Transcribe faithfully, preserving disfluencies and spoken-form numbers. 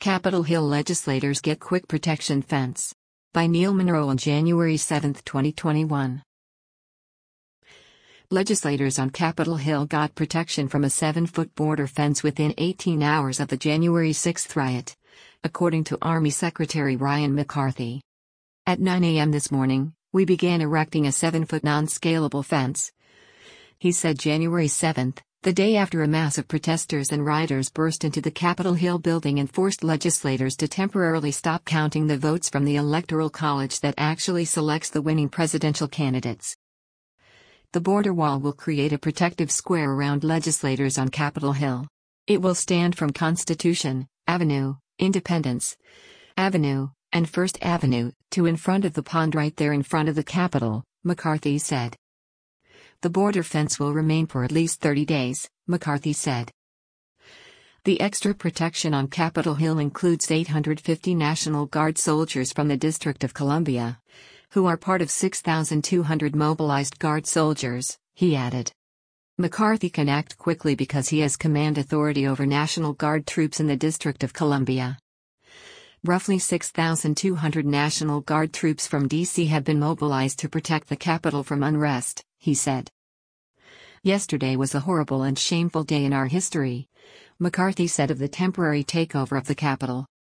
Capitol Hill legislators get quick protection fence. By Neil Monroe on January seventh, twenty twenty-one. Legislators on Capitol Hill got protection from a seven-foot border fence within eighteen hours of the January sixth riot, according to Army Secretary Ryan McCarthy. At nine a m this morning, we began erecting a seven-foot non-scalable fence, he said January seventh, the day after a mass of protesters and rioters burst into the Capitol Hill building and forced legislators to temporarily stop counting the votes from the Electoral College that actually selects the winning presidential candidates. The border wall will create a protective square around legislators on Capitol Hill. It will stand from Constitution Avenue, Independence Avenue, and First Avenue to in front of the pond right there in front of the Capitol, McCarthy said. The border fence will remain for at least thirty days, McCarthy said. The extra protection on Capitol Hill includes eight hundred fifty National Guard soldiers from the District of Columbia, who are part of six thousand two hundred mobilized Guard soldiers, he added. McCarthy can act quickly because he has command authority over National Guard troops in the District of Columbia. Roughly six thousand two hundred National Guard troops from D C have been mobilized to protect the Capitol from unrest, he said. Yesterday was a horrible and shameful day in our history, McCarthy said of the temporary takeover of the Capitol.